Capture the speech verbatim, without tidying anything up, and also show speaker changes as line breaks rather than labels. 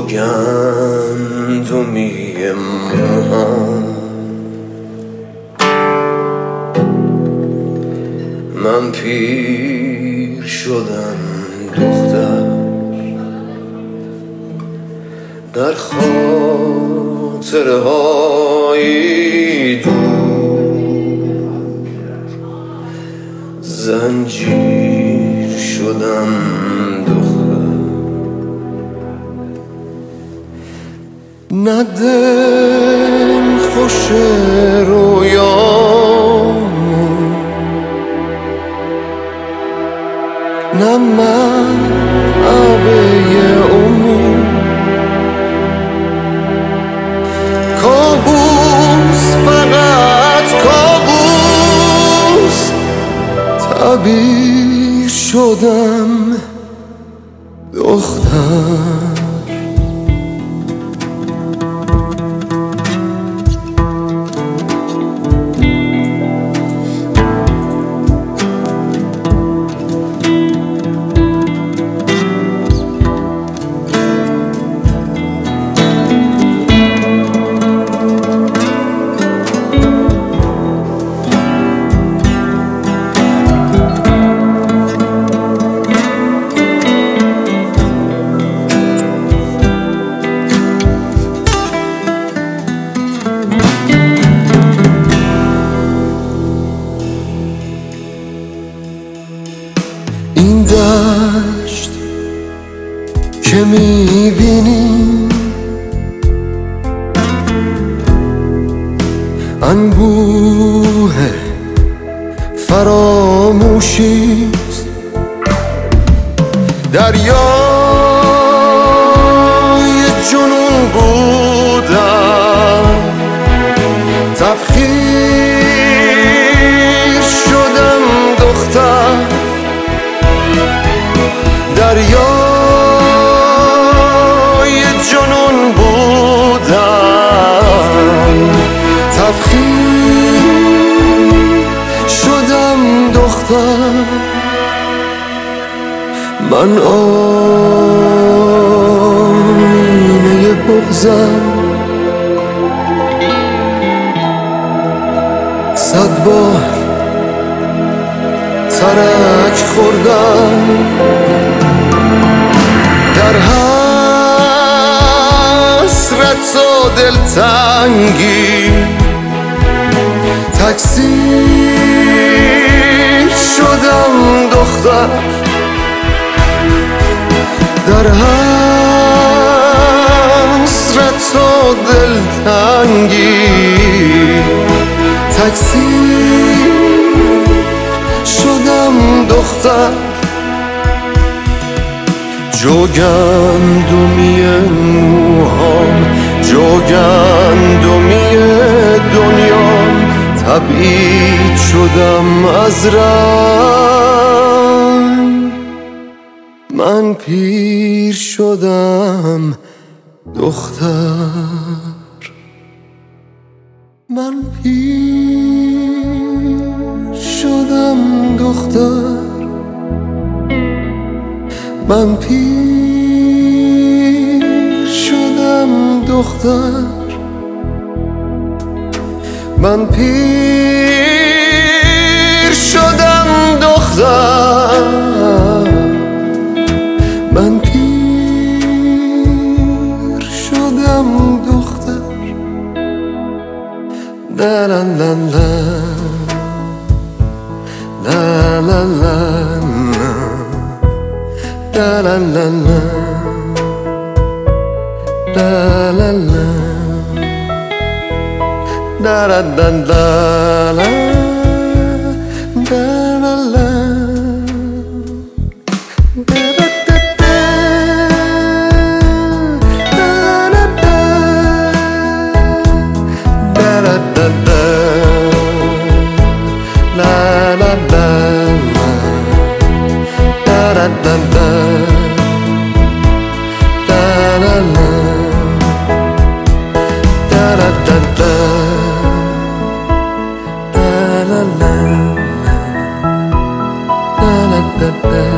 گندمی موهام من پیر شدم دختر در خاطره های دور زنجیر شدم دختر نه دل خوش رویامو نه من عبه امید کابوس فقط کابوس تعبیر شدم دختر این دشت که میبینی انبوه فراموشیست دریای جنون بودم تبخیر شدم دختر دریای جنون بودم تبخیر شدم دختر من آینه بغضم صد بار ترک خوردم در حسرت و دلتنگی تکثیر شدم دختر در حسرت و دلتنگی تکثیر شدم دختر جوگندمی موهام جوگندمی دنیام تبعید شدم از رنگ من پیر شدم دختر من پیر شدم دختر من پیر شدم دختر من پیر شدم دختر من پیر شدم دختر لا لا لا لا لا لا لا لا لا لا لا لا لا لا لا da da